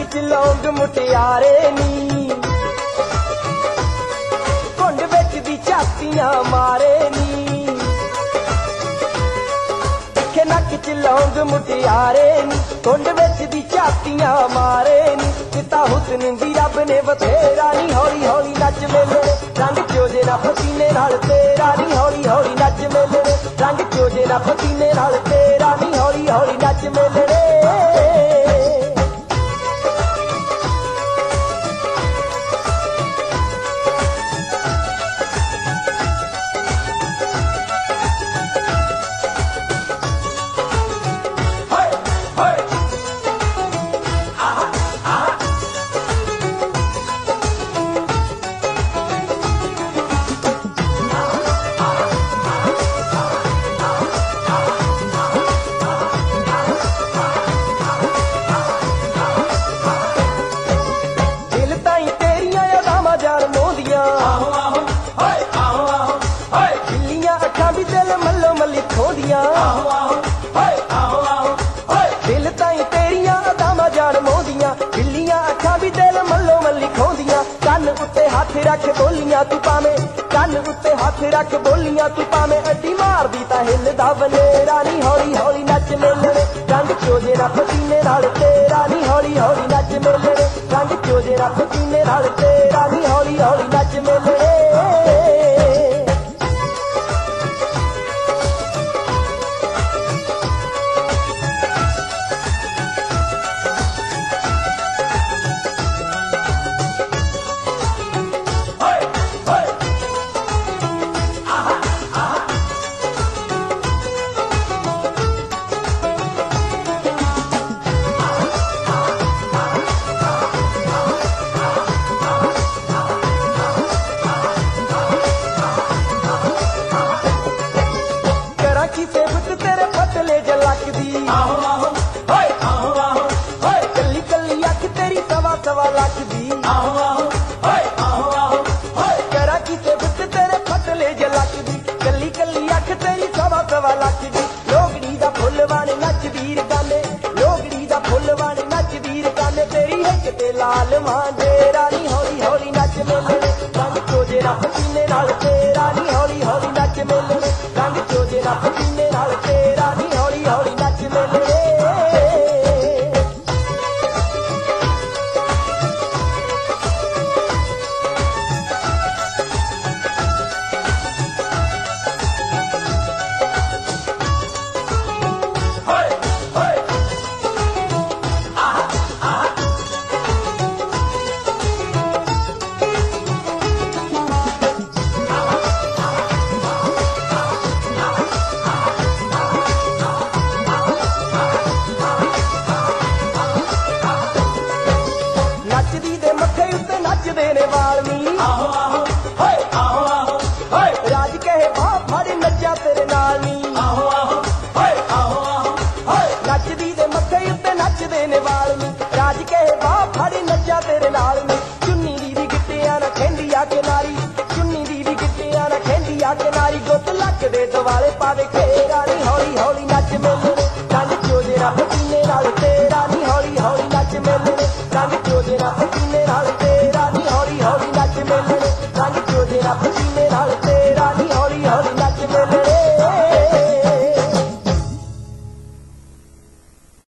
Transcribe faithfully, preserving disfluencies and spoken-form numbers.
च लौंग मुटियारे नी कुंड विच दी झातियां मारे नी दिखे नक च लौंग मुटियारे नी कुंड विच दी झातियां मारे नी चिता हुस्न दी रब ने बथेरा नी हौली हौली नच मेले रंग चोजे ना पसीने नाल तेरा नी हौली हौली नच मेले रंग चोजे ना पसीने नाल तेरा नी हौली हौली नच मेले दिल ताई तेरिया अदामा जान मोदियां बिल्लियां अखा भी दिल मल्लो मल्ली खोंदियां कन उत्ते हाथ रख बोलियां तू पावे कन उत्ते हाथ रख बोलियां तू पावे अड्डी मार दी ता हिलदा बनेरा नी हौली हौली नच मेले रंग चोजे ना पसीने नाल तेरा नी हौली हौली नच मेले रंग चोजे ना पसीने नाल तेरा नी हौली हौली नच मेले तेरे पतले जलक दी कली कली अख तेरी सवा सवा लख दी करा की सेबत तेरे पतले जलक दी कली कली अख तेरी सवा सवा लख दी लोगड़ी दा फुल वाने नच वीर गाने लोगड़ी दा फुल वाने नच वीर गाने तेरी हिक ते लाल मांडेरा नी हौली हौली नच मेले रंग चोजे ना पसीने नाल तेरा नी हौली हौली नच मेले रंग चोजे ना पसीने नाल तेरा नी हौली हौली नच मेले देने वालमी राज कहे बाप फाड़ी नचा तेरे नाल नी नचदी दे मथे उत्ते नच देने वालमी राज कहे बाप फाड़ी नचा तेरे नाल नी चुन्नी दी दी गिट्टियां ना खेंदिया के नारी चुन्नी दी दी गिट्टियां ना खेंदिया के नारी गुत लक दे दवाले पावे खेरा नी हौली